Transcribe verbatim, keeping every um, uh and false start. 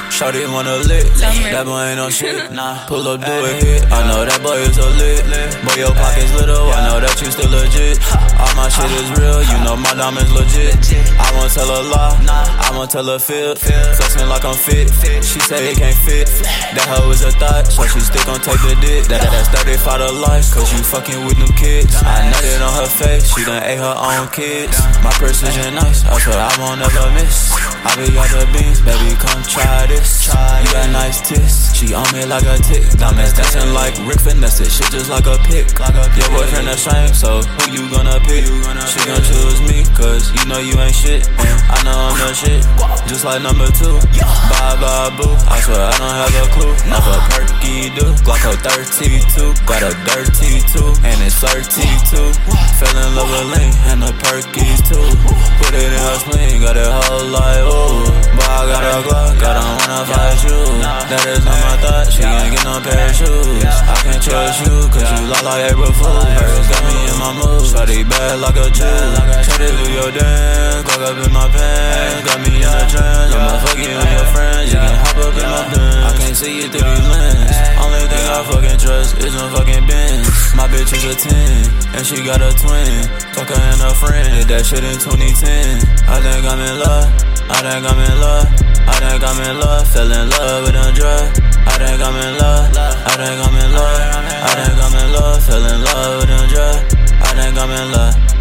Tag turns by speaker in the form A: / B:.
A: Shawty wanna lick, that boy ain't no shit. Nah, pull up, do a hit. I know that boy is a lit. Boy, your pockets little, I know that you still legit. All my shit is real, you know my diamonds legit. I won't tell a lie, I won't tell a fib. Flexing like I'm fit, she say it can't fit. That hoe is a thought, so she still gon' take the dick. That, that's thirty-five to life, cause you fucking with them kids. I nutted on her face, she done ate her own kids. My precision nice, I swear I won't ever miss. I be out the beans, baby, come try this. You got nice tits, she on me like a tick. Diamonds dancing like Rick Finesse, it shit just like a pick. Your boyfriend the same, so who you gonna pick? She gon' choose me, cause you know you ain't shit. And I know I'm the shit, just like number two. Bye bye boo, I swear I don't have a clue. Off a perky do, Glock thirty-two. Got a dirty too, and it's flirty too. Fell in love with Link and the perkies too. Put it in her spleen, got it whole like ooh. But I got a Glock, I don't wanna fight you. That is not my thought, she ain't get no pair of shoes. I can't trust you, cause you look like April Fool. Hers got me in my mood, shawty bad like a Jew. Try to do your dance, Glock up in my pants. Got me in a trance, I'ma fuck you and your friends. You can hop up in my den, I can't see you through these lenses. Only thing I fucking trust is them fucking Benz. My bitch is a ten, and she got a twin. Fuck her and her friend, did that shit in twenty ten. I think I'm in love, I think I'm in love, I think I'm in love, fell in love with a drug. I think I'm in love, I think I'm in love, I think I'm in love, fell in love with a drug. I think I'm in love.